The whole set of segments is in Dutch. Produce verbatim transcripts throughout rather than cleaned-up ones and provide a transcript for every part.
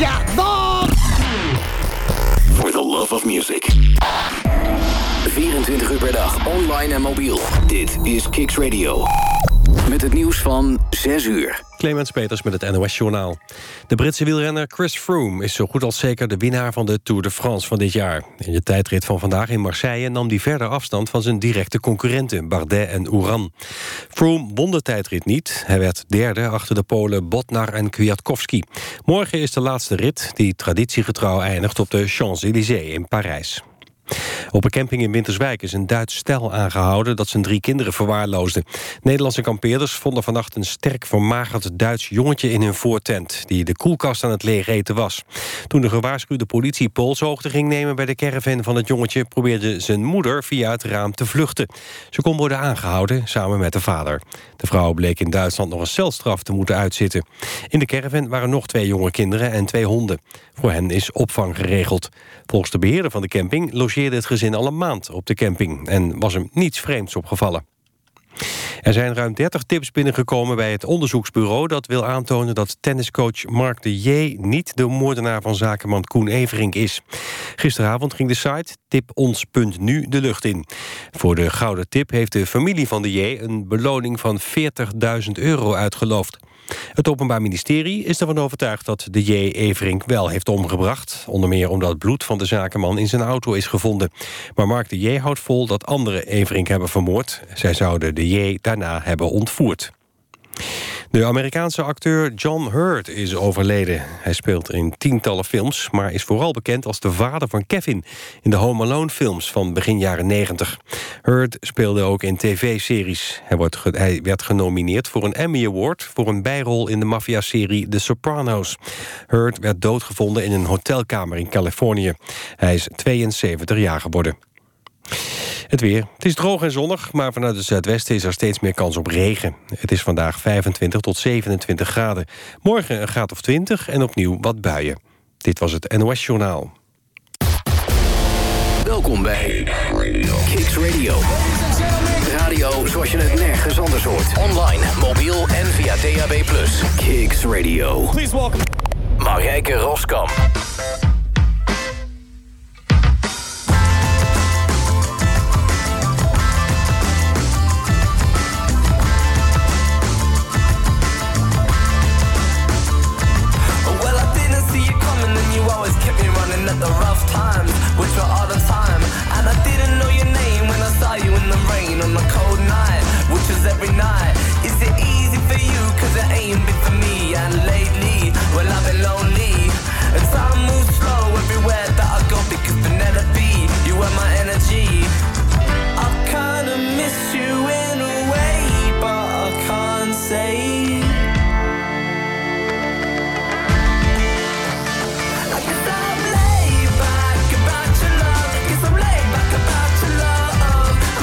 Ja, dag! For the love of music. vierentwintig uur per dag, online en mobiel. Dit is Kicks Radio. Met het nieuws van zes uur. Clemens Peters met het N O S-journaal. De Britse wielrenner Chris Froome is zo goed als zeker de winnaar van de Tour de France van dit jaar. In de tijdrit van vandaag in Marseille nam hij verder afstand van zijn directe concurrenten Bardet en Uran. Froome won de tijdrit niet. Hij werd derde achter de Polen Bodnar en Kwiatkowski. Morgen is de laatste rit die traditiegetrouw eindigt op de Champs-Élysées in Parijs. Op een camping in Winterswijk is een Duits stel aangehouden dat zijn drie kinderen verwaarloosde. Nederlandse kampeerders vonden vannacht een sterk vermagerd Duits jongetje in hun voortent, die de koelkast aan het leeg eten was. Toen de gewaarschuwde politie polshoogte ging nemen bij de caravan van het jongetje, probeerde zijn moeder via het raam te vluchten. Ze kon worden aangehouden samen met de vader. De vrouw bleek in Duitsland nog een celstraf te moeten uitzitten. In de caravan waren nog twee jonge kinderen en twee honden. Voor hen is opvang geregeld. Volgens de beheerder van de camping logeerde het gezin al een maand op de camping en was hem niets vreemds opgevallen. Er zijn ruim dertig tips binnengekomen bij het onderzoeksbureau dat wil aantonen dat tenniscoach Mark de J. niet de moordenaar van zakenman Koen Everink is. Gisteravond ging de site tipons punt nu de lucht in. Voor de gouden tip heeft de familie van de J. een beloning van veertigduizend euro uitgeloofd. Het Openbaar Ministerie is ervan overtuigd dat de J. Everink wel heeft omgebracht. Onder meer omdat bloed van de zakenman in zijn auto is gevonden. Maar Mark de J. houdt vol dat anderen Everink hebben vermoord. Zij zouden de J. daarna hebben ontvoerd. De Amerikaanse acteur John Hurt is overleden. Hij speelt in tientallen films, maar is vooral bekend als de vader van Kevin in de Home Alone films van begin jaren negentig. Hurt speelde ook in tv-series. Hij, wordt ge- hij werd genomineerd voor een Emmy Award voor een bijrol in de maffia-serie The Sopranos. Hurt werd doodgevonden in een hotelkamer in Californië. Hij is tweeënzeventig jaar geworden. Het weer. Het is droog en zonnig, maar vanuit het zuidwesten is er steeds meer kans op regen. Het is vandaag vijfentwintig tot zevenentwintig graden. Morgen een graad of twintig en opnieuw wat buien. Dit was het N O S-journaal. Welkom bij Kicks Radio. Radio zoals je het nergens anders hoort. Online, mobiel en via D A B plus. Kicks Radio. Please welcome Marijke Roskam. At the rough times, which were all the time. And I didn't know your name when I saw you in the rain on a cold night, which was every night. Is it easy for you? Cause it ain't been for me. And lately, well I've been lonely. And time moves slow everywhere that I go. Because Penelope, you were my energy. I kinda miss you in a way, but I can't say.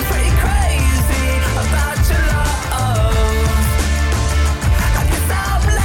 About your love, I guess I'm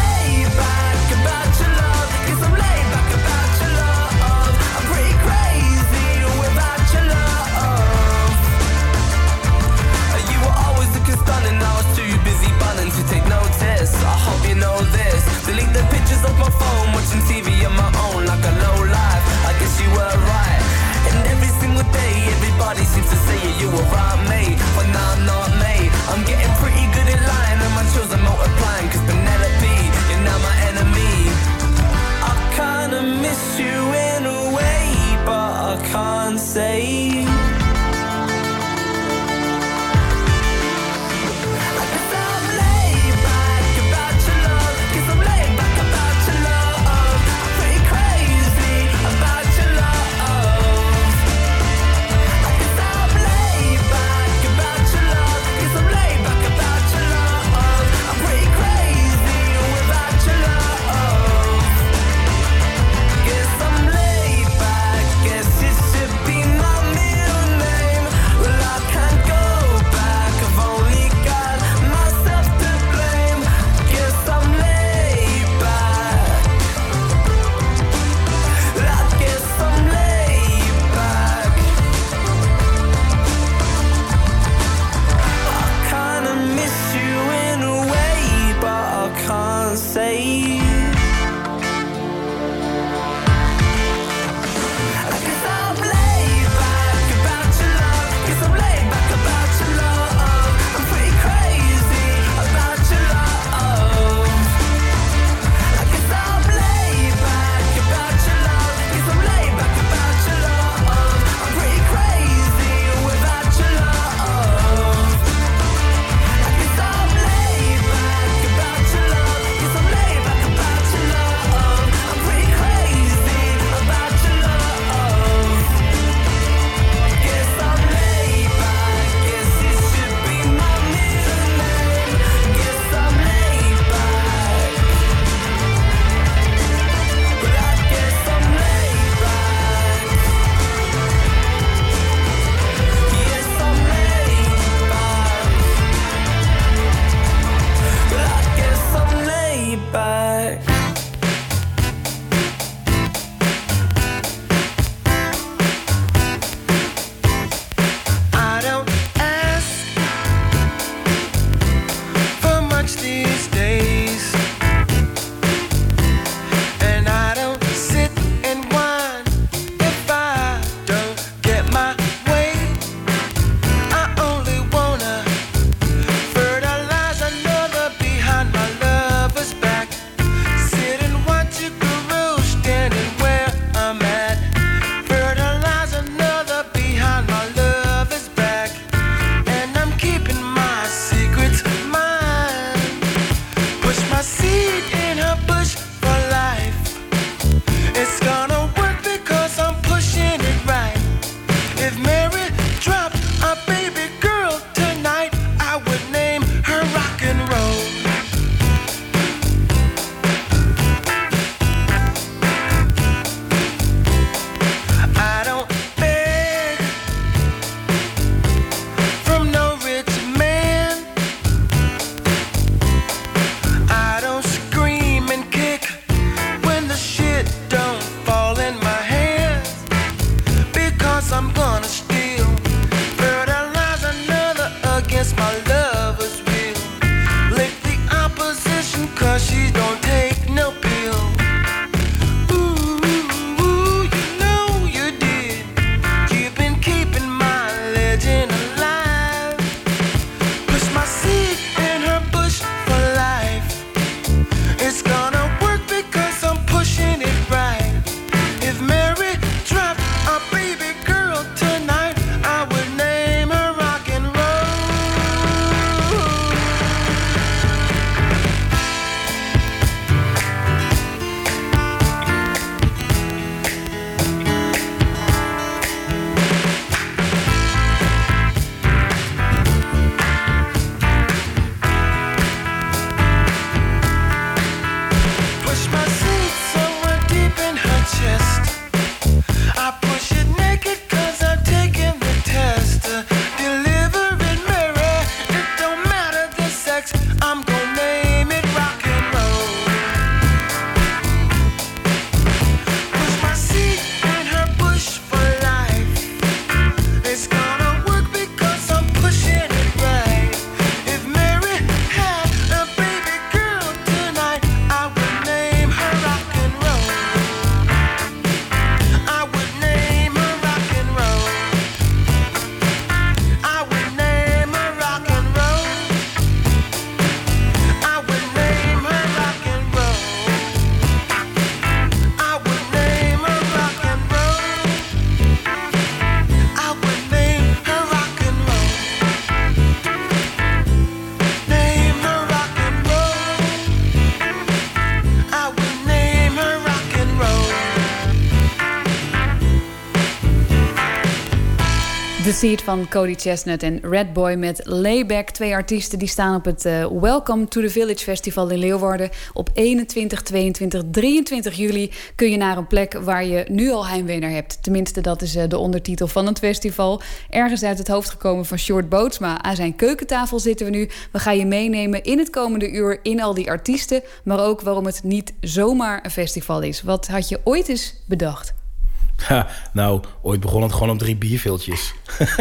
The Seed van Cody Chestnut en Red Boy met Layback. Twee artiesten die staan op het uh, Welcome to the Village Festival in Leeuwarden. Op eenentwintig, tweeëntwintig, drieëntwintig juli kun je naar een plek waar je nu al heimwee naar hebt. Tenminste, dat is uh, de ondertitel van het festival. Ergens uit het hoofd gekomen van Sjoerd Bootsma. Aan zijn keukentafel zitten we nu. We gaan je meenemen in het komende uur in al die artiesten. Maar ook waarom het niet zomaar een festival is. Wat had je ooit eens bedacht? Ha, nou, ooit begon het gewoon om drie bierveeltjes.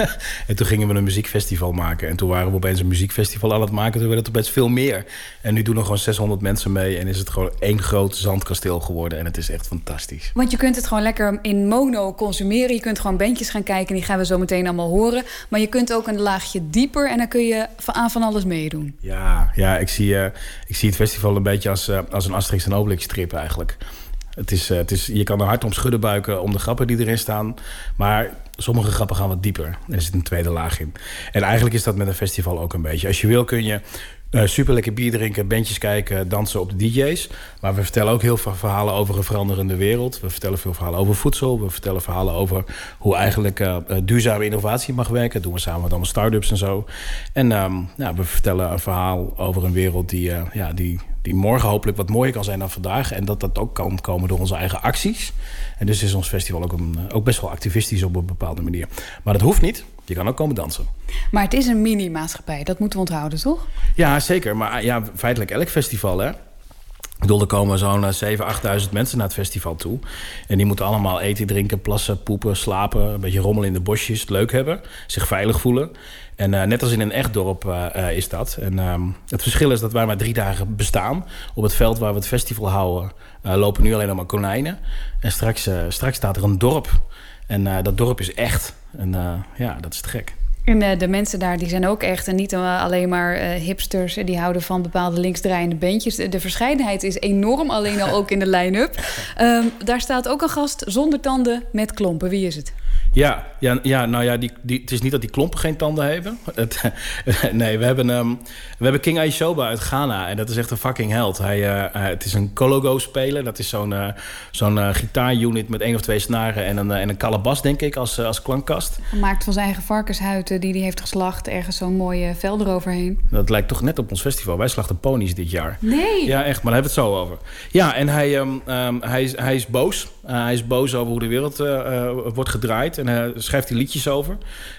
En toen gingen we een muziekfestival maken. En toen waren we opeens een muziekfestival aan het maken. Toen werd het opeens veel meer. En nu doen er gewoon zeshonderd mensen mee. En is het gewoon één groot zandkasteel geworden. En het is echt fantastisch. Want je kunt het gewoon lekker in mono consumeren. Je kunt gewoon bandjes gaan kijken. Die gaan we zo meteen allemaal horen. Maar je kunt ook een laagje dieper. En dan kun je aan van alles meedoen. Ja, ja ik, zie, uh, ik zie het festival een beetje als, uh, als een Asterix en Obelix strip eigenlijk. Het is, het is, je kan er hard om schudden buiken om de grappen die erin staan. Maar sommige grappen gaan wat dieper. Er zit een tweede laag in. En eigenlijk is dat met een festival ook een beetje. Als je wil kun je uh, super lekker bier drinken, bandjes kijken, dansen op de D J's. Maar we vertellen ook heel veel verhalen over een veranderende wereld. We vertellen veel verhalen over voedsel. We vertellen verhalen over hoe eigenlijk uh, duurzame innovatie mag werken. Dat doen we samen met allemaal start-ups en zo. En um, ja, we vertellen een verhaal over een wereld die... Uh, ja, die die morgen hopelijk wat mooier kan zijn dan vandaag. En dat dat ook kan komen door onze eigen acties. En dus is ons festival ook, een, ook best wel activistisch op een bepaalde manier. Maar dat hoeft niet. Je kan ook komen dansen. Maar het is een mini-maatschappij. Dat moeten we onthouden, toch? Ja, zeker. Maar ja, feitelijk elk festival, hè. Ik bedoel, er komen zo'n zevenduizend, achtduizend mensen naar het festival toe. En die moeten allemaal eten, drinken, plassen, poepen, slapen. Een beetje rommelen in de bosjes, het leuk hebben. Zich veilig voelen. En uh, net als in een echt dorp uh, uh, is dat. En uh, het verschil is dat wij maar drie dagen bestaan. Op het veld waar we het festival houden uh, lopen nu alleen nog maar konijnen. En straks, uh, straks staat er een dorp. En uh, dat dorp is echt. En uh, ja, dat is te gek. En uh, de mensen daar die zijn ook echt en niet uh, alleen maar uh, hipsters. Die houden van bepaalde linksdraaiende bandjes. De, de verscheidenheid is enorm, alleen al ook in de line-up. Um, daar staat ook een gast zonder tanden met klompen. Wie is het? Ja, ja, ja, nou ja, die, die, het is niet dat die klompen geen tanden hebben. Het, nee, we hebben, um, we hebben King Aishoba uit Ghana. En dat is echt een fucking held. Hij, uh, het is een Kologo-speler. Dat is zo'n, uh, zo'n uh, gitaarunit met één of twee snaren en een, uh, en een kalabas, denk ik, als, uh, als klankkast. Gemaakt van zijn eigen varkenshuid die hij heeft geslacht. Ergens zo'n mooie vel eroverheen. Dat lijkt toch net op ons festival. Wij slachten ponies dit jaar. Nee! Ja, echt, maar daar hebben we het zo over. Ja, en hij, um, um, hij, is, hij is boos. Uh, hij is boos over hoe de wereld uh, uh, wordt gedraaid. En hij uh, schrijft hij liedjes over.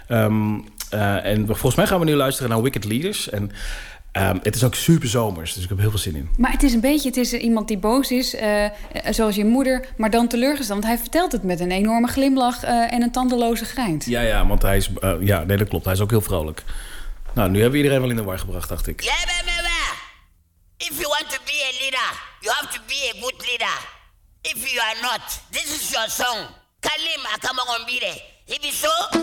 Um, uh, en volgens mij gaan we nu luisteren naar Wicked Leaders. En um, het is ook super zomers, dus ik heb heel veel zin in. Maar het is een beetje, het is iemand die boos is, uh, zoals je moeder, maar dan teleurgesteld. Want hij vertelt het met een enorme glimlach uh, en een tandeloze grijns. Ja, ja, want hij is, uh, ja, nee, dat klopt. Hij is ook heel vrolijk. Nou, nu hebben we iedereen wel in de war gebracht, dacht ik. Yeah, baby, baby. If you want to be a leader, you have to be a good leader. If you are not, this is your song. Kalim Akamangombire. If it's so...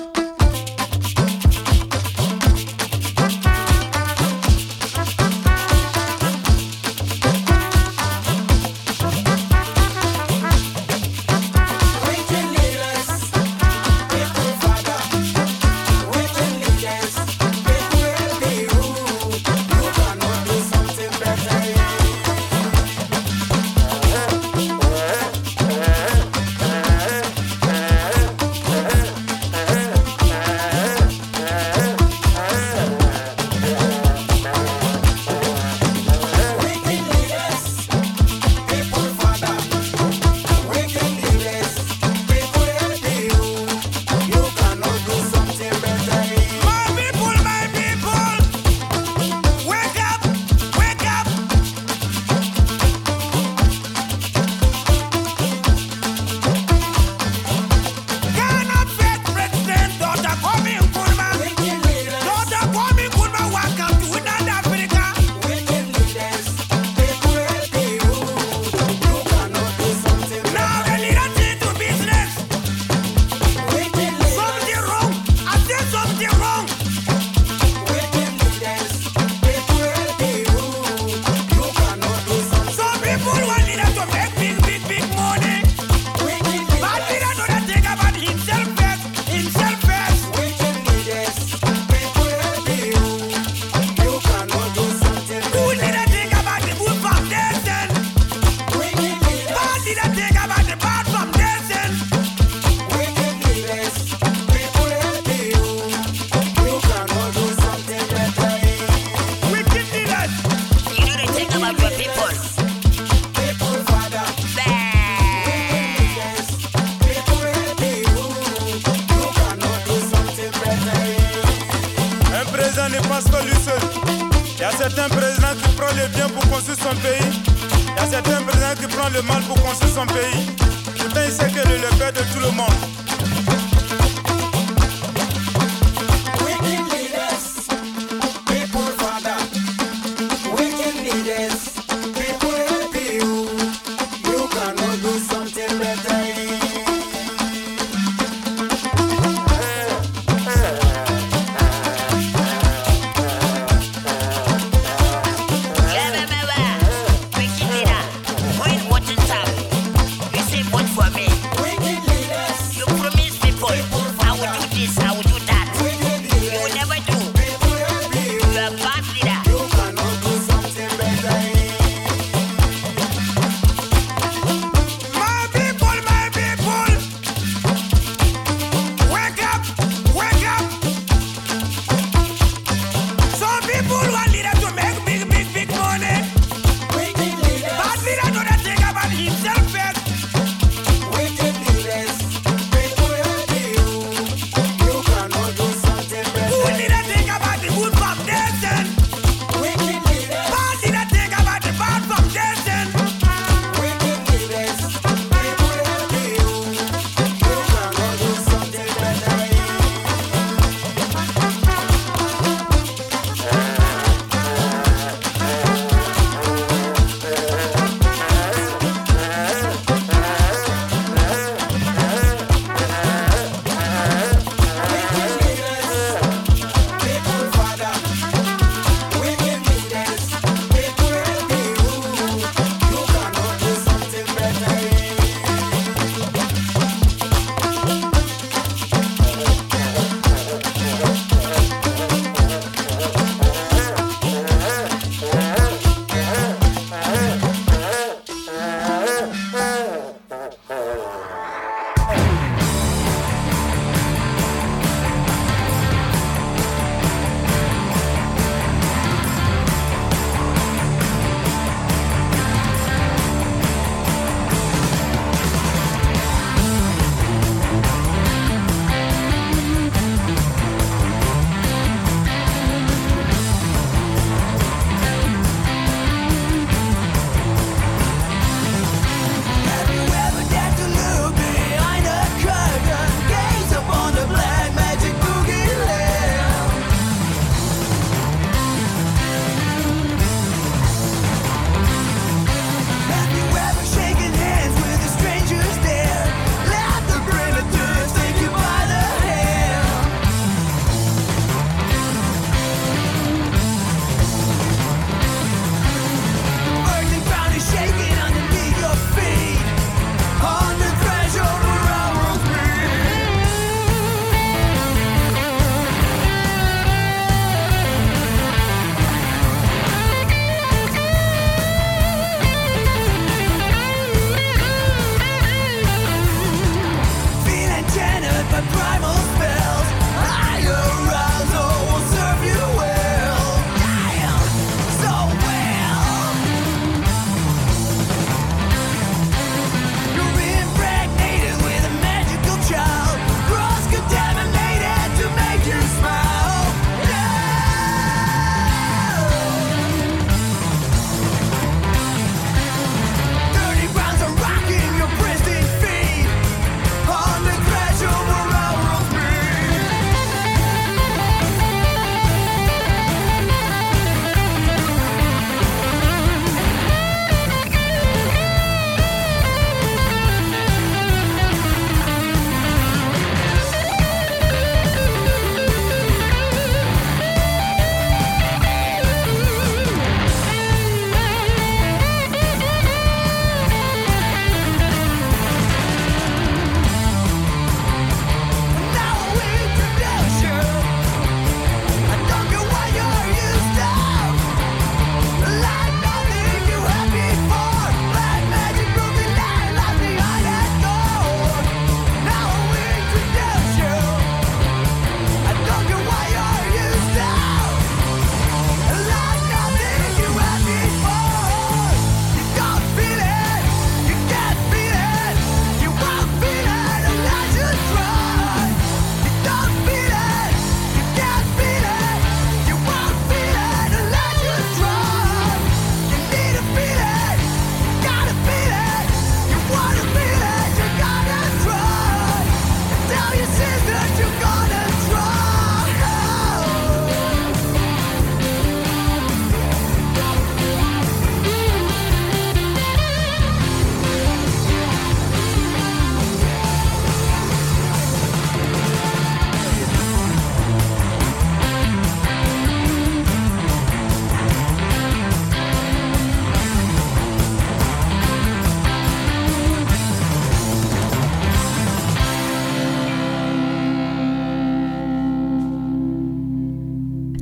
le bien pour construire son pays. Il y a certains présidents qui prennent le mal pour construire son pays. Pourtant, il sait que le, le père de tout le monde.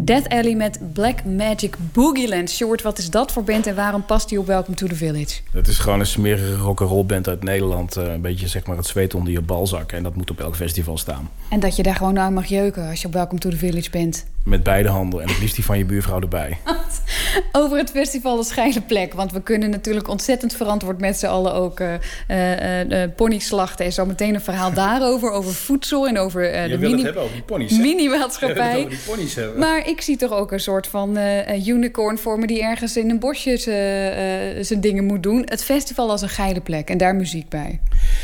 Death Alley met Black Magic Boogieland. Short, wat is dat voor band en waarom past die op Welcome to the Village? Het is gewoon een smerige rock'n'roll band uit Nederland. Uh, een beetje zeg maar het zweet onder je balzak. En dat moet op elk festival staan. En dat je daar gewoon aan mag jeuken als je op Welcome to the Village bent. Met beide handen en het liefst die van je buurvrouw erbij. Over het festival De Scheile Plek. Want we kunnen natuurlijk ontzettend verantwoord met z'n allen ook uh, uh, uh, pony slachten. En zo meteen een verhaal daarover, over voedsel en over uh, de mini- hebben over die ponies, mini-maatschappij. over die ponies hebben. Maar ik zie toch ook een soort van uh, unicorn voor me die ergens in een bosje zijn uh, dingen moet doen. Het festival als een geile plek en daar muziek bij.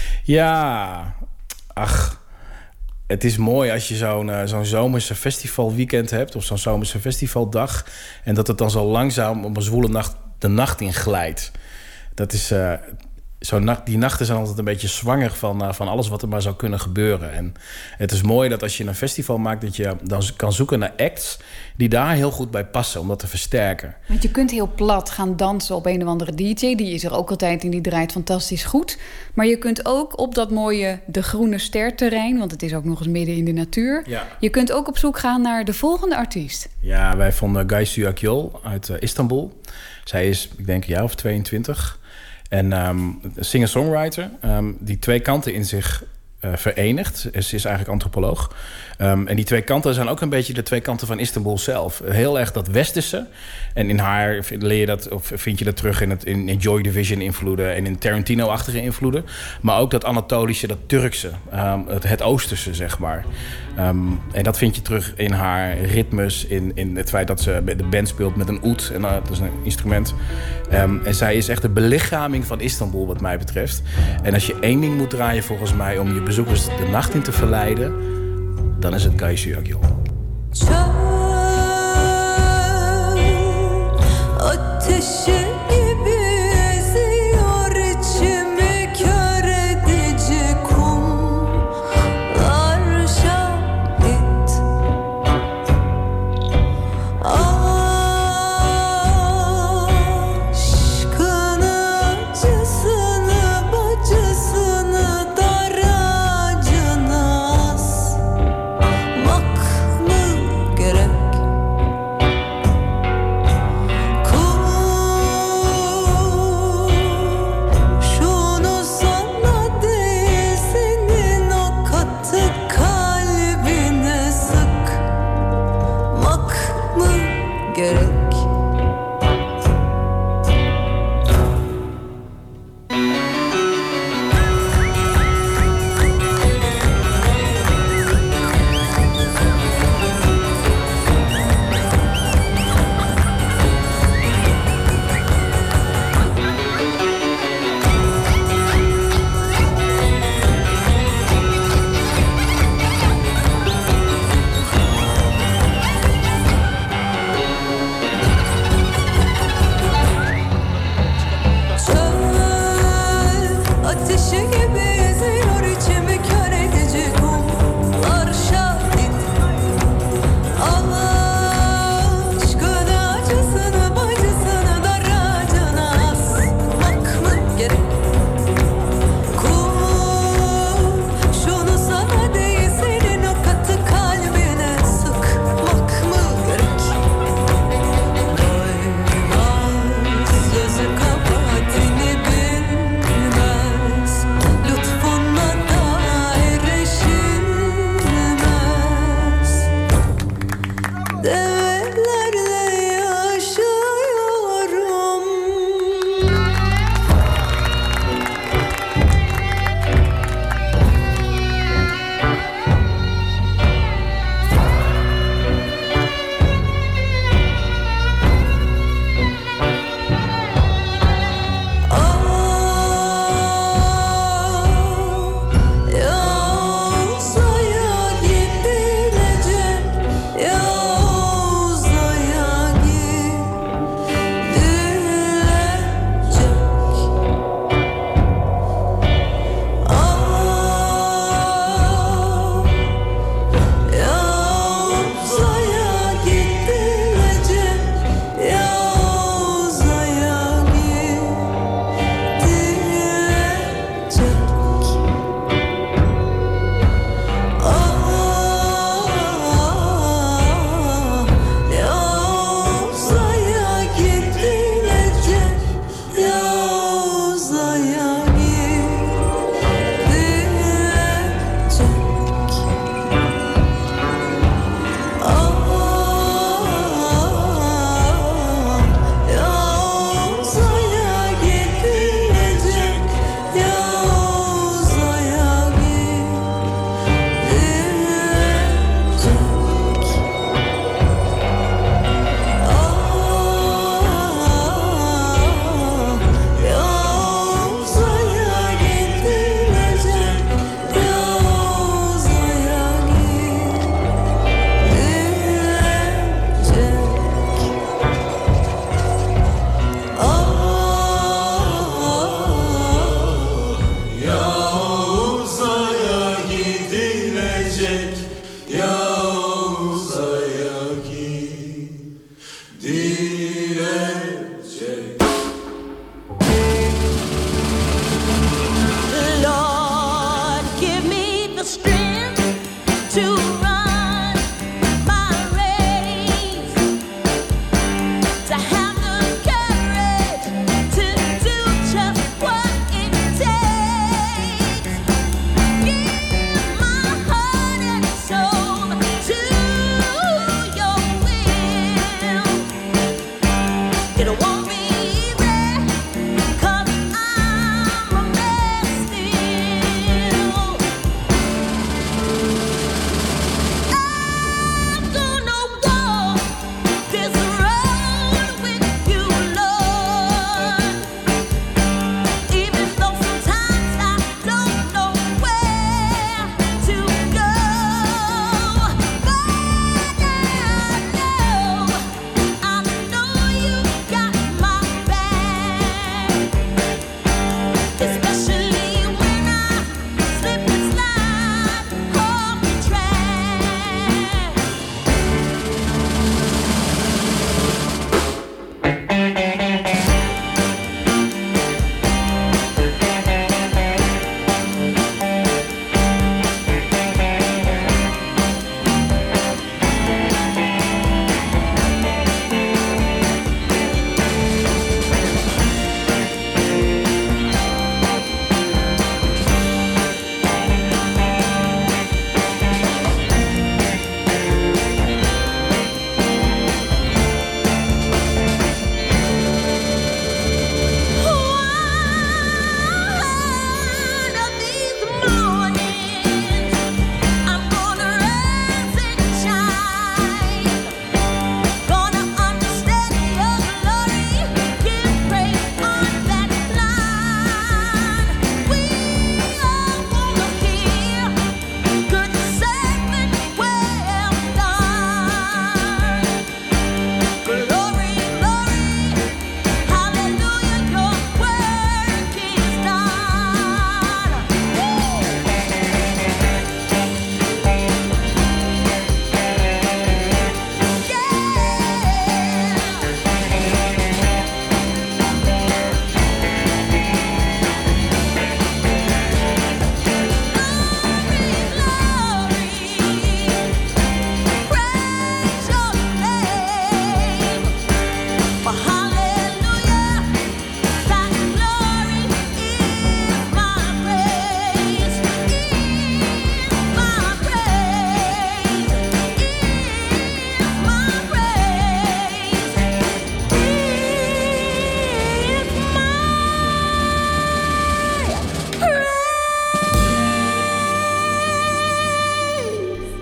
Ja, ach... Het is mooi als je zo'n, uh, zo'n zomerse festivalweekend hebt... of zo'n zomerse festivaldag... en dat het dan zo langzaam op een zwoele nacht de nacht in glijdt. Dat is... Uh, zo'n nacht, die nachten zijn altijd een beetje zwanger van, uh, van alles wat er maar zou kunnen gebeuren. En het is mooi dat als je een festival maakt... dat je dan kan zoeken naar acts die daar heel goed bij passen... om dat te versterken. Want je kunt heel plat gaan dansen op een of andere D J. Die is er ook altijd en die draait fantastisch goed. Maar je kunt ook op dat mooie De Groene Ster terrein... want het is ook nog eens midden in de natuur... Ja. Je kunt ook op zoek gaan naar de volgende artiest. Ja, wij vonden Gaysu Akyol uit uh, Istanbul. Zij is, ik denk, een jaar of tweeëntwintig... En um, singer-songwriter, um, die twee kanten in zich uh, verenigt. Ze is eigenlijk antropoloog. Um, en die twee kanten zijn ook een beetje de twee kanten van Istanbul zelf. Heel erg dat westerse. En in haar leer je dat, of vind je dat terug in, het, in, in Joy Division invloeden... en in Tarantino-achtige invloeden. Maar ook dat Anatolische, dat Turkse, um, het, het Oosterse, zeg maar. Um, en dat vind je terug in haar ritmes, in, in het feit dat ze de band speelt met een oud. En, uh, dat is een instrument. Um, en zij is echt de belichaming van Istanbul, wat mij betreft. En als je één ding moet draaien, volgens mij, om je bezoekers de nacht in te verleiden... dan is het Gaysu Akyol. Get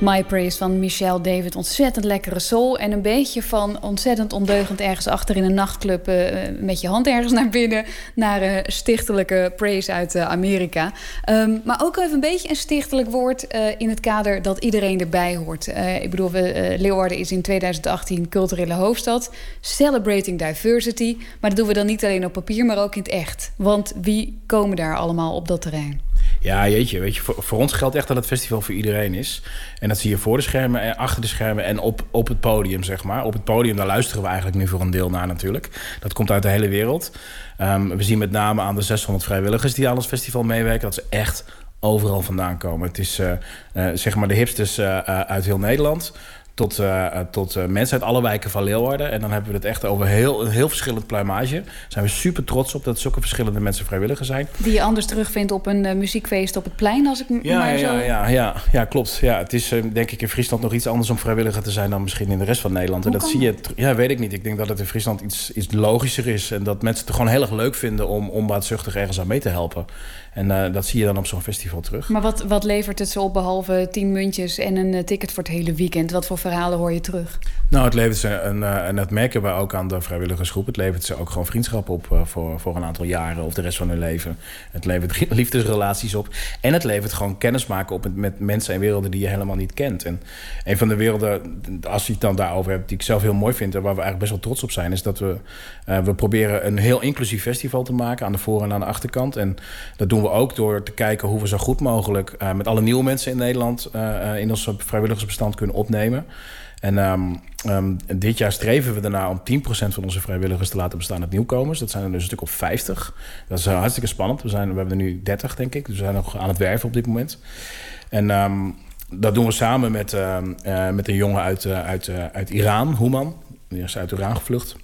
My Praise van Michelle David. Ontzettend lekkere soul. En een beetje van ontzettend ondeugend ergens achter in een nachtclub... Uh, met je hand ergens naar binnen... naar uh, stichtelijke praise uit uh, Amerika. Um, maar ook even een beetje een stichtelijk woord... Uh, in het kader dat iedereen erbij hoort. Uh, ik bedoel, we, uh, Leeuwarden is in twintig achttien culturele hoofdstad. Celebrating diversity. Maar dat doen we dan niet alleen op papier, maar ook in het echt. Want wie komen daar allemaal op dat terrein? Ja, jeetje, weet je, voor, voor ons geldt echt dat het festival voor iedereen is. En dat zie je voor de schermen en achter de schermen en op, op het podium, zeg maar. Op het podium, daar luisteren we eigenlijk nu voor een deel naar natuurlijk. Dat komt uit de hele wereld. Um, we zien met name aan de zeshonderd vrijwilligers die aan ons festival meewerken... dat ze echt overal vandaan komen. Het is uh, uh, zeg maar de hipsters uh, uh, uit heel Nederland... tot, uh, tot uh, mensen uit alle wijken van Leeuwarden. En dan hebben we het echt over heel, een heel verschillend pluimage. Daar zijn we super trots op dat zulke verschillende mensen vrijwilliger zijn. Die je anders terugvindt op een uh, muziekfeest op het plein, als ik ja, maar ja, zo... Ja, ja, ja, klopt. Ja, het is uh, denk ik in Friesland nog iets anders om vrijwilliger te zijn... dan misschien in de rest van Nederland. Hoe en dat zie je. Ja, weet ik niet. Ik denk dat het in Friesland iets, iets logischer is. En dat mensen het gewoon heel erg leuk vinden om onbaatzuchtig ergens aan mee te helpen. En uh, dat zie je dan op zo'n festival terug. Maar wat, wat levert het zo op behalve tien muntjes en een uh, ticket voor het hele weekend? Wat voor verhalen hoor je terug? Nou, het levert ze, een, uh, en dat merken we ook aan de vrijwilligersgroep... het levert ze ook gewoon vriendschap op uh, voor, voor een aantal jaren... of de rest van hun leven. Het levert liefdesrelaties op. En het levert gewoon kennis maken op met, met mensen en werelden... die je helemaal niet kent. En een van de werelden, als je het dan daarover hebt... die ik zelf heel mooi vind en waar we eigenlijk best wel trots op zijn... is dat we, uh, we proberen een heel inclusief festival te maken... aan de voor- en aan de achterkant. En dat doen we ook door te kijken hoe we zo goed mogelijk... Uh, met alle nieuwe mensen in Nederland... Uh, uh, in ons vrijwilligersbestand kunnen opnemen... En um, um, dit jaar streven we ernaar om tien procent van onze vrijwilligers te laten bestaan uit nieuwkomers. Dat zijn er dus een stuk of vijftig. Dat is hartstikke spannend. We, zijn, we hebben er nu dertig, denk ik. Dus we zijn nog aan het werven op dit moment. En um, dat doen we samen met, uh, uh, met een jongen uit, uh, uit, uh, uit Iran, Human. Die is uit Iran gevlucht.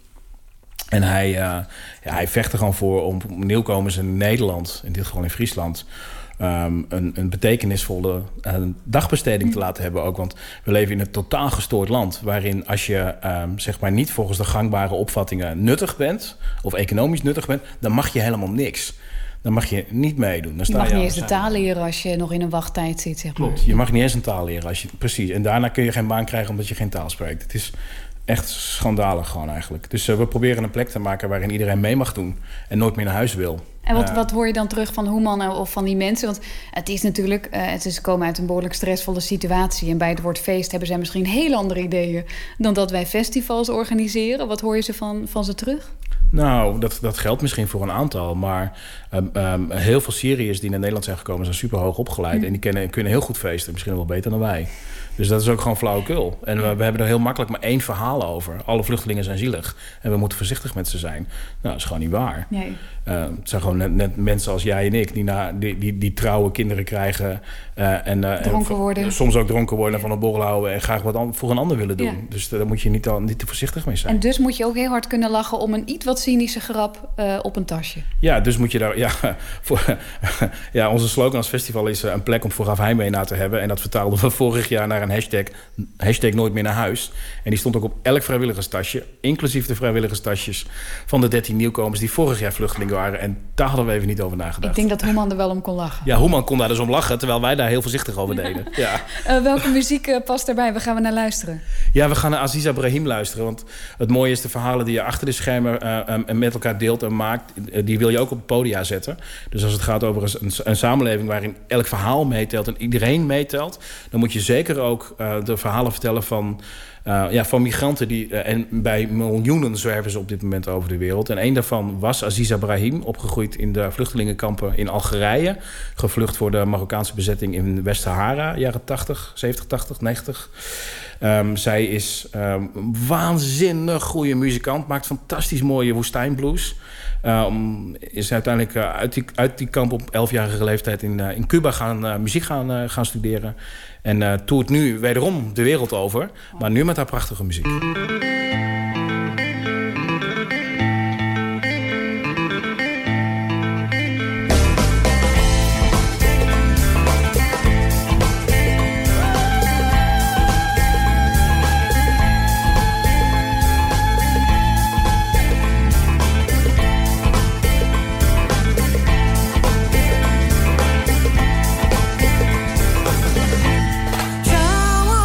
En hij, uh, ja, hij vecht er gewoon voor om nieuwkomers in Nederland, in dit geval in Friesland... Um, een, een betekenisvolle uh, dagbesteding te laten hebben ook. Want we leven in een totaal gestoord land... waarin als je um, zeg maar niet volgens de gangbare opvattingen nuttig bent... of economisch nuttig bent, dan mag je helemaal niks. Dan mag je niet meedoen. Dan je sta mag je niet aan eens de taal leren als je nog in een wachttijd zit. Zeg maar. Klopt, je mag niet eens een taal leren. Als je, precies, en daarna kun je geen baan krijgen omdat je geen taal spreekt. Het is echt schandalig gewoon eigenlijk. Dus uh, we proberen een plek te maken waarin iedereen mee mag doen... en nooit meer naar huis wil. En wat, wat hoor je dan terug van Human of van die mensen? Want het is natuurlijk, uh, het is, ze komen uit een behoorlijk stressvolle situatie. En bij het woord feest hebben zij misschien heel andere ideeën... dan dat wij festivals organiseren. Wat hoor je ze van, van ze terug? Nou, dat, dat geldt misschien voor een aantal. Maar um, um, heel veel Syriërs die naar Nederland zijn gekomen... zijn super hoog opgeleid. Mm. En die kennen, kunnen heel goed feesten. Misschien wel beter dan wij. Dus dat is ook gewoon flauwekul. En we, we hebben er heel makkelijk maar één verhaal over. Alle vluchtelingen zijn zielig. En we moeten voorzichtig met ze zijn. Nou, dat is gewoon niet waar. Nee. Uh, het zijn gewoon net, net mensen als jij en ik... die, na, die, die, die trouwe kinderen krijgen... Uh, en, uh, dronken en, worden. Soms ook dronken worden en van een borrel houden... en graag wat an, voor een ander willen doen. Ja. Dus daar moet je niet, al, niet te voorzichtig mee zijn. En dus moet je ook heel hard kunnen lachen... om een iets wat cynische grap uh, op een tasje. Ja, dus moet je daar... Ja, voor, ja, onze slogan als festival is... Uh, een plek om vooraf heimwee naar te hebben. En dat vertaalden we vorig jaar naar een hashtag... hashtag nooit meer naar huis. En die stond ook op elk vrijwilligerstasje... inclusief de vrijwilligerstasjes van de dertien nieuwkomers... die vorig jaar vluchteling waren. En daar hadden we even niet over nagedacht. Ik denk dat Human er wel om kon lachen. Ja, Human kon daar dus om lachen... terwijl wij daar heel voorzichtig over deden. Ja. Uh, welke muziek uh, past daarbij? Waar gaan we naar luisteren? Ja, we gaan naar Aziza Brahim luisteren. Want het mooie is de verhalen die je achter de schermen... Uh, um, met elkaar deelt en maakt... Uh, die wil je ook op het podia zetten. Dus als het gaat over een, een, een samenleving... waarin elk verhaal meetelt en iedereen meetelt... dan moet je zeker ook uh, de verhalen vertellen van... Uh, ja, van migranten die... Uh, en bij miljoenen zwerven ze op dit moment over de wereld. En een daarvan was Aziza Brahim... opgegroeid in de vluchtelingenkampen in Algerije. Gevlucht voor de Marokkaanse bezetting in West-Sahara... jaren tachtig, zeventig, tachtig, negentig. Um, zij is um, waanzinnig goede muzikant. Maakt fantastisch mooie woestijnblues. Um, is uiteindelijk uh, uit, die, uit die kamp op elfjarige leeftijd... in, uh, in Cuba gaan, uh, muziek gaan, uh, gaan studeren. En uh, toert nu wederom de wereld over. Maar nu met haar prachtige muziek. Ciao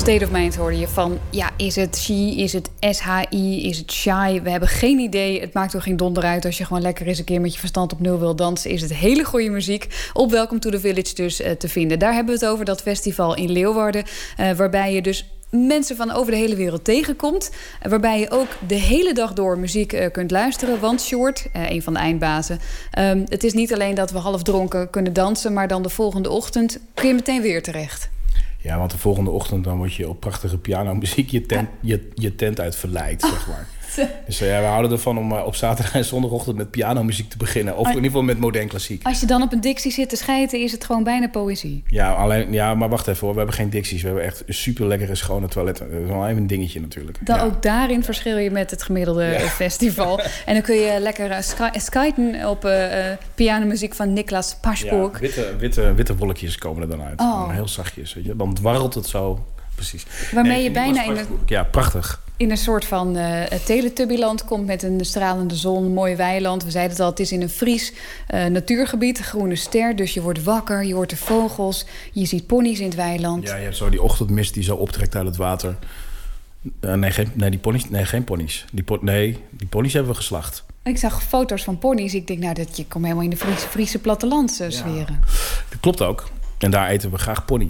State of Mind hoorde je van, ja, is het She, is het S H I, is het Shy? We hebben geen idee. Het maakt toch geen donder uit als je gewoon lekker eens een keer met je verstand op nul wil dansen. Is het hele goede muziek op Welcome to the Village dus uh, te vinden. Daar hebben we het over, dat festival in Leeuwarden, uh, waarbij je dus mensen van over de hele wereld tegenkomt. Uh, waarbij je ook de hele dag door muziek uh, kunt luisteren. Want Short, uh, een van de eindbazen, um, het is niet alleen dat we half dronken kunnen dansen, maar dan de volgende ochtend kun je meteen weer terecht. Ja, want de volgende ochtend dan word je op prachtige pianomuziek je tent, je, je tent uit verleid, zeg maar. Dus uh, ja, we houden ervan om uh, op zaterdag en zondagochtend met pianomuziek te beginnen. Of in ieder geval met modern klassiek. Als je dan op een dictie zit te schijten, is het gewoon bijna poëzie. Ja, alleen, ja, maar wacht even hoor. We hebben geen dicties. We hebben echt super lekkere, schone toiletten. Dat is wel even een dingetje natuurlijk. Dan ja. Ook daarin verschil je met het gemiddelde ja. festival. En dan kun je lekker uh, sky- skyten op uh, uh, pianomuziek van Niklas Paschburg. Ja, witte, witte, witte wolkjes komen er dan uit. Oh. Dan heel zachtjes, weet je. Dan dwarrelt het zo. Precies. Waarmee nee, je bijna in een, ja, prachtig. in een soort van uh, Teletubbyland komt met een stralende zon, een mooi weiland. We zeiden het al, het is in een Fries uh, natuurgebied, groene ster. Dus je wordt wakker, je hoort de vogels, je ziet ponies in het weiland. Ja, je hebt zo die ochtendmist die zo optrekt uit het water. Uh, nee, geen, nee, die ponies, nee, geen ponies. Die po- nee, die ponies hebben we geslacht. Ik zag foto's van ponies. Ik denk, nou, dat je komt helemaal in de Friese, Friese plattelandse sferen. Ja, dat klopt ook. En daar eten we graag pony.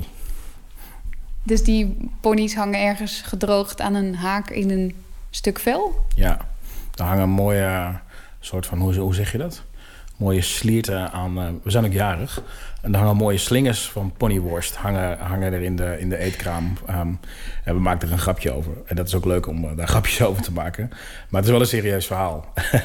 Dus die ponies hangen ergens gedroogd aan een haak in een stuk vel? Ja, daar hangen een mooie soort van, hoe, hoe zeg je dat? Mooie slierten aan, uh, we zijn ook jarig. En daar hangen mooie slingers van ponyworst hangen, hangen er in de, in de eetkraam. Um, en we maken er een grapje over. En dat is ook leuk om uh, daar grapjes over te maken. Maar het is wel een serieus verhaal.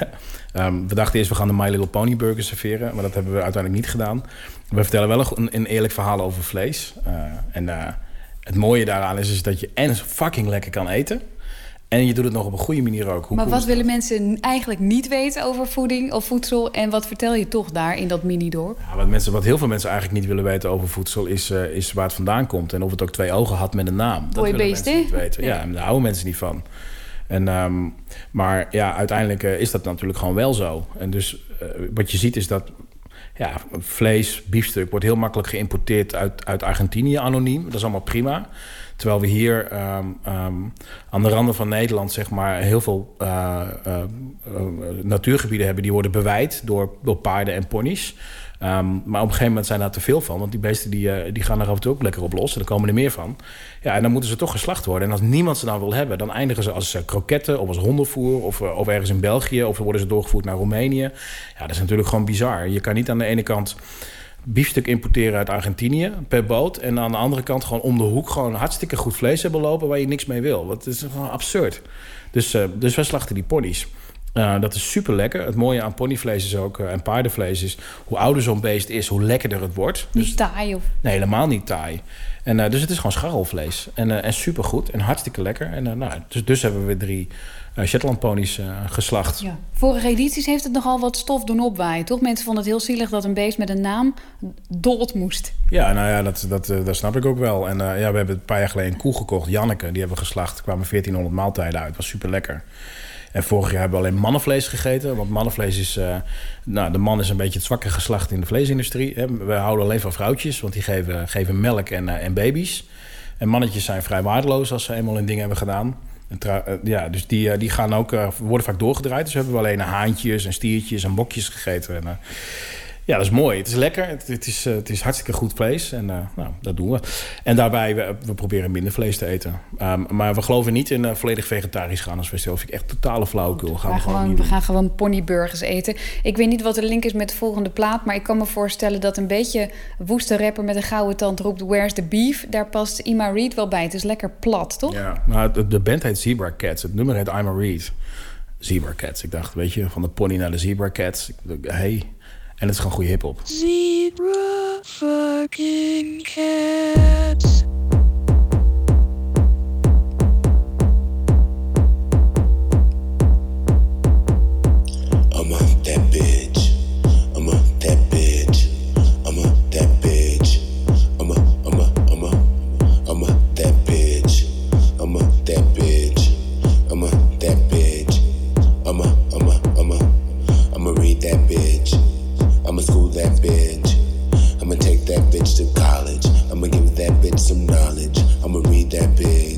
um, we dachten eerst, we gaan de My Little Pony burger serveren. Maar dat hebben we uiteindelijk niet gedaan. We vertellen wel een, een eerlijk verhaal over vlees. Uh, en uh, het mooie daaraan is, is dat je en fucking lekker kan eten. En je doet het nog op een goede manier ook. Hoe maar cool wat willen mensen eigenlijk niet weten over voeding of voedsel? En wat vertel je toch daar in dat mini-dorp? Ja, wat, mensen, wat heel veel mensen eigenlijk niet willen weten over voedsel is, uh, is waar het vandaan komt. En of het ook twee ogen had met een naam. Dat Mooie willen beest, mensen hè? niet weten. Ja, en daar houden mensen niet van. En, um, maar ja, uiteindelijk uh, is dat natuurlijk gewoon wel zo. En dus uh, wat je ziet is dat ja, vlees, biefstuk wordt heel makkelijk geïmporteerd uit, uit Argentinië anoniem. Dat is allemaal prima. Terwijl we hier um, um, aan de randen van Nederland zeg maar, heel veel uh, uh, uh, natuurgebieden hebben die worden beweid door, door paarden en ponies. Um, maar op een gegeven moment zijn daar te veel van. Want die beesten die, uh, die gaan er af en toe ook lekker op los. En er komen er meer van. Ja, en dan moeten ze toch geslacht worden. En als niemand ze dan wil hebben, dan eindigen ze als uh, kroketten of als hondenvoer. Of, uh, of ergens in België. Of worden ze doorgevoerd naar Roemenië. Ja, dat is natuurlijk gewoon bizar. Je kan niet aan de ene kant biefstuk importeren uit Argentinië per boot. En aan de andere kant gewoon om de hoek gewoon hartstikke goed vlees hebben lopen waar je niks mee wil. Dat is gewoon absurd. Dus, uh, dus wij slachten die ponies. Uh, dat is super lekker. Het mooie aan ponyvlees is ook, uh, en paardenvlees is, hoe ouder zo'n beest is, hoe lekkerder het wordt. Niet dus, taai of? Nee, helemaal niet taai. En, uh, dus het is gewoon scharrelvlees. En, uh, en supergoed en hartstikke lekker. En, uh, nou, dus, dus hebben we drie uh, Shetland ponies uh, geslacht. Ja. Vorige edities heeft het nogal wat stof doen opwaaien, toch? Mensen vonden het heel zielig dat een beest met een naam dood moest. Ja, nou ja, dat, dat, uh, dat snap ik ook wel. En uh, ja, we hebben een paar jaar geleden een koe gekocht, Janneke. Die hebben we geslacht. Er kwamen veertienhonderd maaltijden uit. Was super lekker. En vorig jaar hebben we alleen mannenvlees gegeten. Want mannenvlees is... Uh, nou, de man is een beetje het zwakke geslacht in de vleesindustrie. Hè. We houden alleen van vrouwtjes, want die geven, geven melk en, uh, en baby's. En mannetjes zijn vrij waardeloos als ze eenmaal een ding hebben gedaan. En tra- uh, ja, dus die, uh, die gaan ook, uh, worden vaak doorgedraaid. Dus we hebben we alleen haantjes en stiertjes en bokjes gegeten. En, uh, ja, dat is mooi. Het is lekker. Het, het, is, uh, het is hartstikke goed vlees. En uh, nou, dat doen we. En daarbij, we, we proberen minder vlees te eten. Um, maar we geloven niet in uh, volledig vegetarisch gaan als festival. Dat vind ik echt totale flauwekul. Gaan we, we, gewoon gewoon, niet we doen. gaan gewoon ponyburgers eten. Ik weet niet wat de link is met de volgende plaat, maar ik kan me voorstellen dat een beetje woeste rapper met een gouden tand roept Where's the beef? Daar past Ima Reed wel bij. Het is lekker plat, toch? Ja, nou, de, de band heet Zebra Cats. Het nummer heet Ima Reed. Zebra Cats. Ik dacht, weet je, van de pony naar de Zebra Cats. Hey. En het is gewoon goede hiphop. Zebra fucking cats. I'm a that bitch. I'm a that bitch. I'm a that bitch. I'm a, I'm a, I'm a, I'm a that bitch. I'm a that bitch. I'm a that bitch. I'm a, I'm a, I'm a, I'm a read that bitch. I'ma school that bitch. I'ma take that bitch to college. I'ma give that bitch some knowledge. I'ma read that bitch.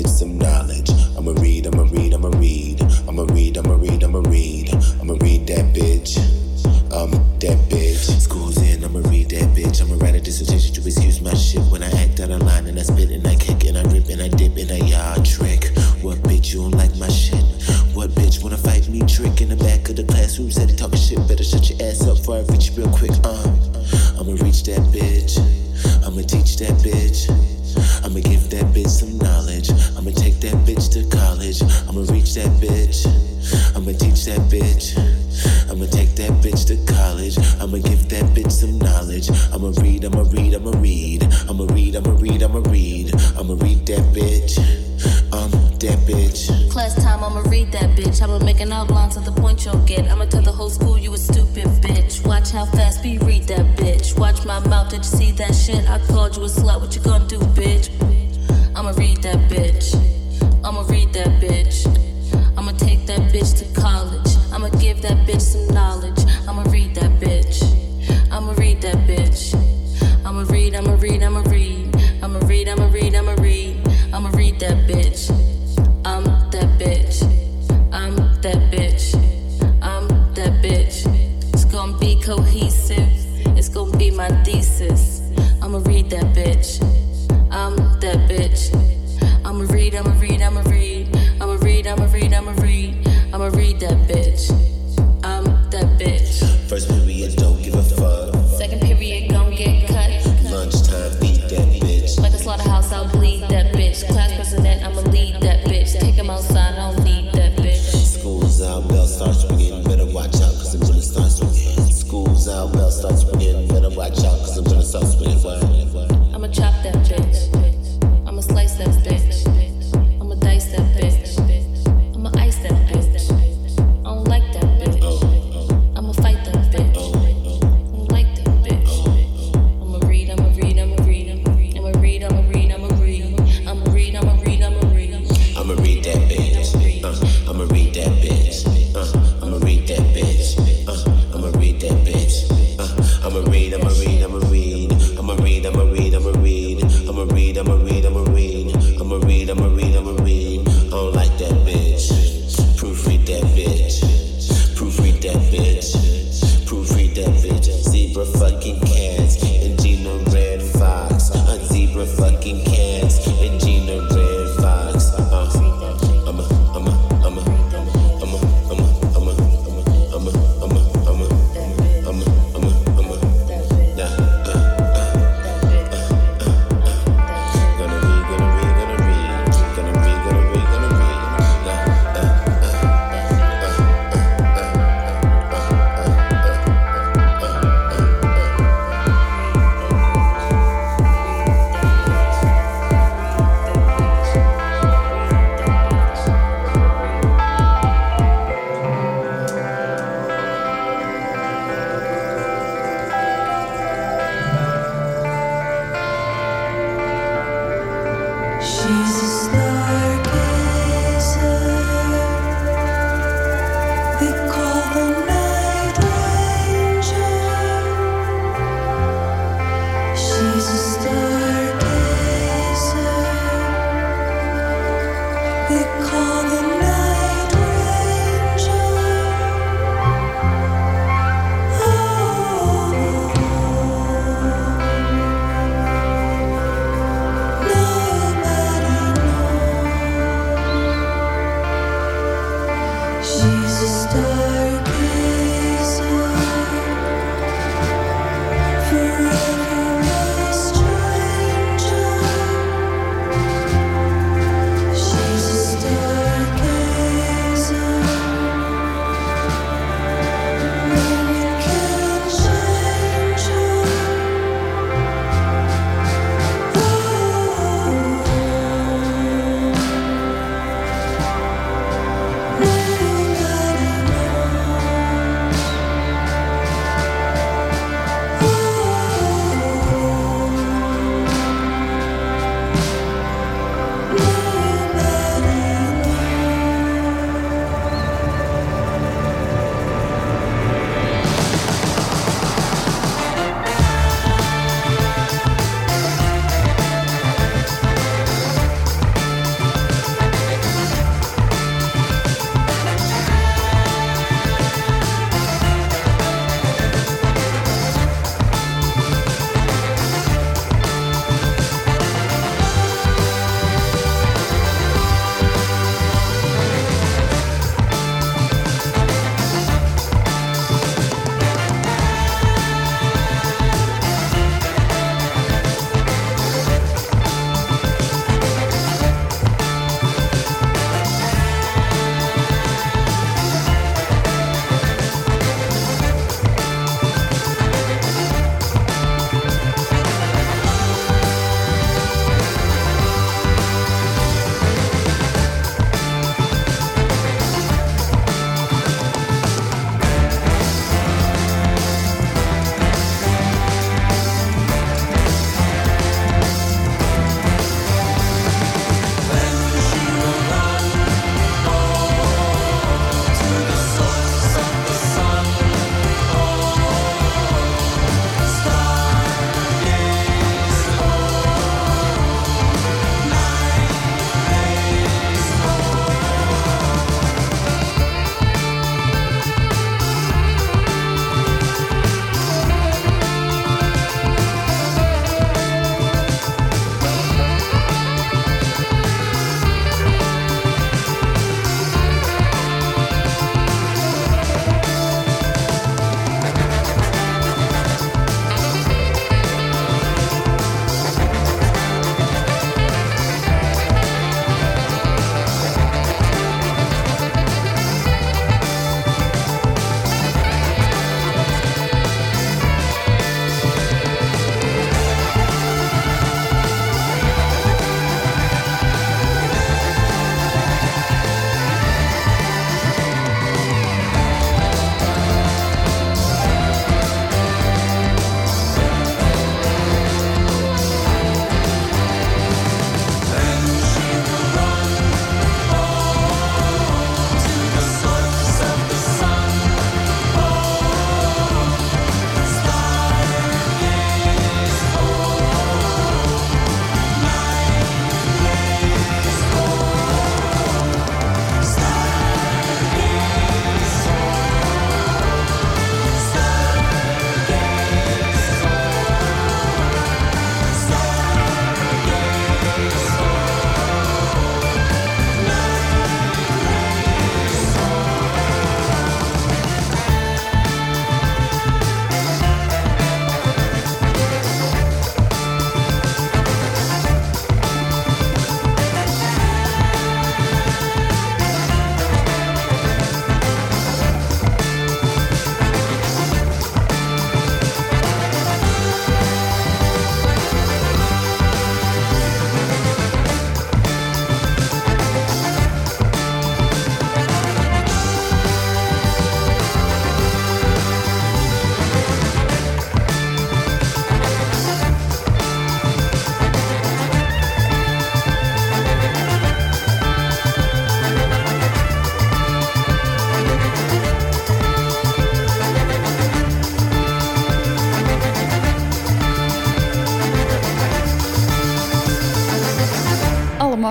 bitch some knowledge. I'ma read, I'ma read, I'ma read. I'ma read, I'ma read, I'ma read. I'ma read that bitch. Um, that bitch. School's in, I'ma read that bitch. I'ma write a dissertation to excuse my shit when I act out of line and I spit and I kick and I rip and I dip and I yard trick. What bitch you don't like my shit? What bitch wanna fight me? Trick in the back of the classroom, said he talking shit. Better shut your ass up before I reach you real quick. Uh, I'ma reach that bitch. I'ma teach that bitch. I'ma give that bitch some knowledge. I'ma take that bitch to college. I'ma reach that bitch. I'ma teach that bitch. I'ma take that bitch to college. I'ma give that bitch some knowledge. I'ma read, I'ma read, I'ma read. I'ma read, I'ma read, I'ma read. I'ma read that bitch. Um, that bitch. Class time, I'ma read that bitch. I'ma make an outline to the point you'll get. I'ma tell the whole school you a stupid bitch. Watch how fast we read that bitch. Watch my mouth, did you see that shit? I called you a slut, what you gonna do, bitch? I'ma read that bitch. I'ma read that bitch. I'ma take that bitch to college. I'ma give that bitch some knowledge. I'ma read that bitch. I'ma read that bitch. I'ma read, I'ma read, I'ma read. I'ma read, I'ma read, I'ma read. I'ma read that bitch. I'm that bitch. I'm that bitch. I'm that bitch. It's gonna be cohesive. It's gonna be my thesis. I'ma read that bitch. I'm that bitch. I'ma read, I'ma read, I'ma read. I'ma read, I'ma read, I'ma read. I'ma read that bitch. I'm that bitch. First period, don't give a fuck. Second period, gon' get cut. Lunchtime, beat that bitch. Like a slaughterhouse, I'll bleed that bitch. Class president, I'ma lead that bitch. Take him outside, I don't need that bitch. School's out, bell starts ringing. Better watch out, cause I'm gonna start swinging. School's out, bell starts ringing. Better watch out, cause I'm gonna start swinging. I'ma chop that bitch. I'ma slice that bitch. I'ma dice that bitch. I'ma ice that bitch. I don't like that bitch. I'ma fight that bitch. I don't like that bitch. I'ma read, I'ma read, I'ma read. I'ma read, I'ma read, I'ma read. I'ma read, I'ma read, I'ma read. I'ma read that bitch.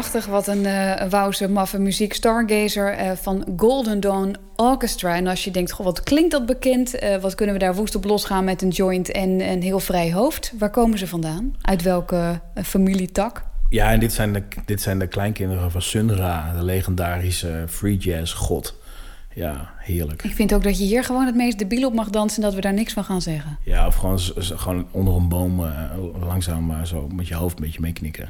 Prachtig, wat een uh, wauwse, maffe muziek. Stargazer uh, van Golden Dawn Orchestra. En als je denkt, goh, wat klinkt dat bekend? Uh, wat kunnen we daar woest op losgaan met een joint en een heel vrij hoofd? Waar komen ze vandaan? Uit welke uh, familietak? Ja, en dit zijn, de, dit zijn de kleinkinderen van Sun Ra, de legendarische free jazz god. Ja, heerlijk. Ik vind ook dat je hier gewoon het meest debiel op mag dansen en dat we daar niks van gaan zeggen. Ja, of gewoon, gewoon onder een boom uh, langzaam uh, zo met je hoofd een beetje meeknikken.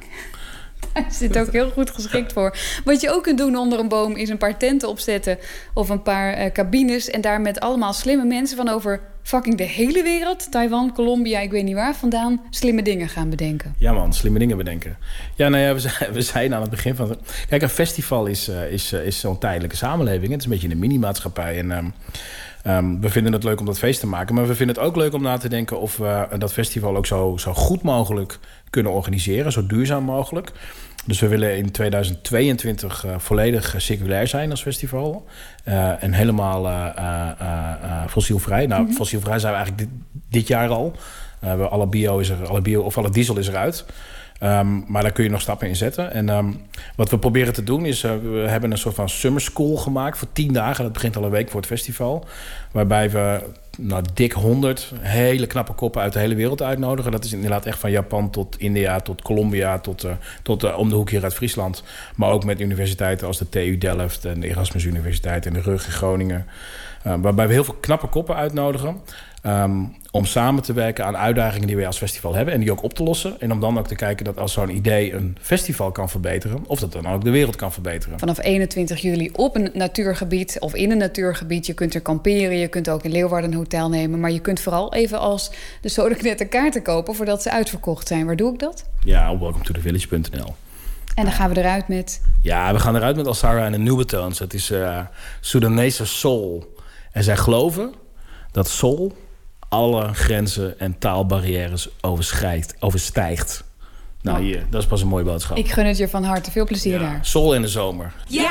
Hij zit ook heel goed geschikt voor. Wat je ook kunt doen onder een boom is een paar tenten opzetten of een paar uh, cabines en daar met allemaal slimme mensen van over fucking de hele wereld, Taiwan, Colombia, ik weet niet waar vandaan, slimme dingen gaan bedenken. Ja man, slimme dingen bedenken. Ja, nou ja, we, zijn, we zeiden aan het begin van... Kijk, een festival is, uh, is, uh, is zo'n tijdelijke samenleving. Het is een beetje een mini-maatschappij. En um, um, we vinden het leuk om dat feest te maken. Maar we vinden het ook leuk om na te denken of we dat festival ook zo, zo goed mogelijk kunnen organiseren. Zo duurzaam mogelijk. Dus we willen in tweeduizend tweeëntwintig uh, volledig circulair zijn als festival. Uh, en helemaal uh, uh, uh, fossielvrij. Nou, mm-hmm. fossielvrij zijn we eigenlijk dit, dit jaar al. Uh, we, alle bio is er, alle bio of alle diesel is eruit. Um, maar daar kun je nog stappen in zetten. En um, wat we proberen te doen is... Uh, we hebben een soort van summer school gemaakt voor tien dagen. Dat begint al een week voor het festival. Waarbij we nou, dik honderd hele knappe koppen uit de hele wereld uitnodigen. Dat is inderdaad echt van Japan tot India, tot Colombia... tot, uh, tot uh, om de hoek hier uit Friesland. Maar ook met universiteiten als de T U Delft... en de Erasmus Universiteit en de R U G in Groningen. Uh, waarbij we heel veel knappe koppen uitnodigen... Um, om samen te werken aan uitdagingen die we als festival hebben... en die ook op te lossen. En om dan ook te kijken dat als zo'n idee een festival kan verbeteren... of dat dan ook de wereld kan verbeteren. Vanaf eenentwintig juli op een natuurgebied of in een natuurgebied. Je kunt er kamperen, je kunt ook in Leeuwarden een hotel nemen... maar je kunt vooral even als de Sodeknetter kaarten kopen... voordat ze uitverkocht zijn. Waar doe ik dat? Ja, op welcome to the village punt n l. En dan gaan we eruit met... Ja, we gaan eruit met Alsara en de Nubatones. Het is uh, Soedanese soul. En zij geloven dat soul... alle grenzen en taalbarrières overschrijdt, overstijgt. Nou, hier, dat is pas een mooie boodschap. Ik gun het je van harte. Veel plezier ja. daar. Sol in de zomer. Ja,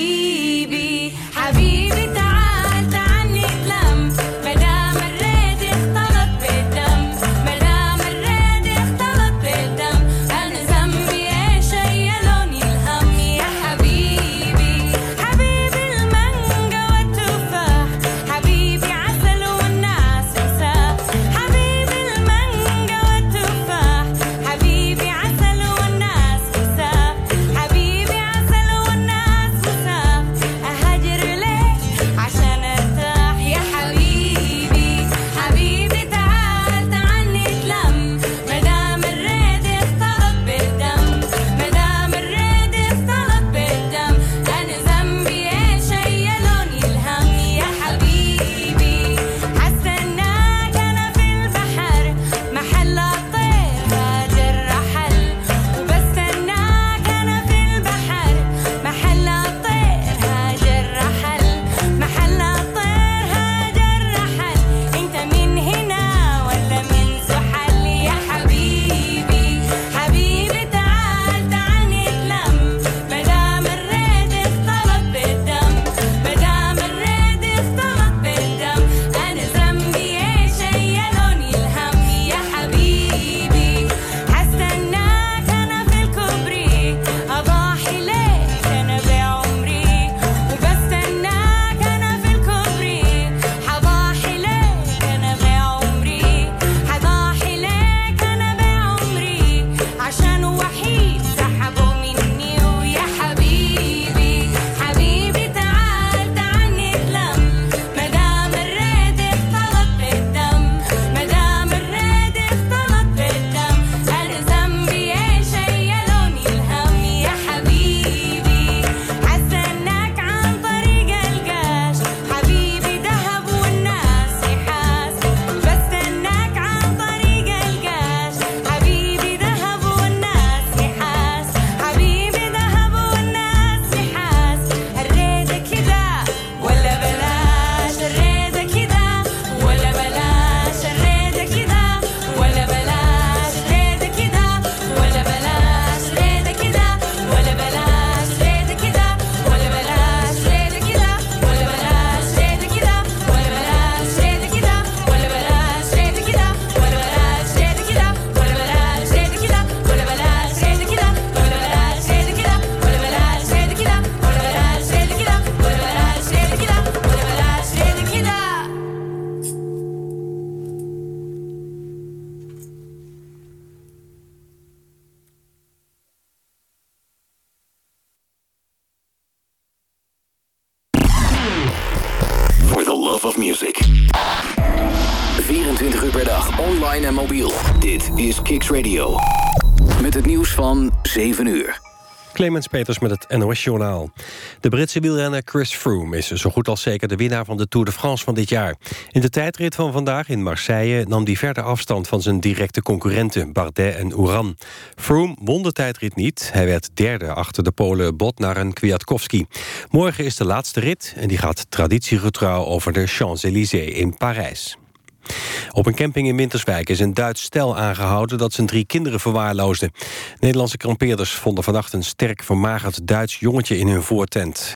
habibi, habibi, ta'al, ta'al, nitlam. Madame الريد اختلط بالدم. Madame الريد اختلط بالدم. أنا ذنبي إيش هي لون الهم. يا حبيبي, حبيبي المانجا والتفاح. حبيبي عسل والناس وساح. حبيبي المانجا والتفاح. حبيبي عسل والناس وساح. حبيبي عسل والناس وساح. أهاجر ليش؟ عشان love of music. vierentwintig uur per dag, online en mobiel. Dit is Kicks Radio. Met het nieuws van zeven uur. Clemens Peters met het N O S-journaal. De Britse wielrenner Chris Froome is zo goed als zeker de winnaar van de Tour de France van dit jaar. In de tijdrit van vandaag in Marseille nam hij verder afstand van zijn directe concurrenten Bardet en Uran. Froome won de tijdrit niet. Hij werd derde achter de Polen Bodnar en Kwiatkowski. Morgen is de laatste rit en die gaat traditiegetrouw over de Champs-Élysées in Parijs. Op een camping in Winterswijk is een Duits stel aangehouden dat zijn drie kinderen verwaarloosde. Nederlandse kampeerders vonden vannacht een sterk vermagerd Duits jongetje in hun voortent.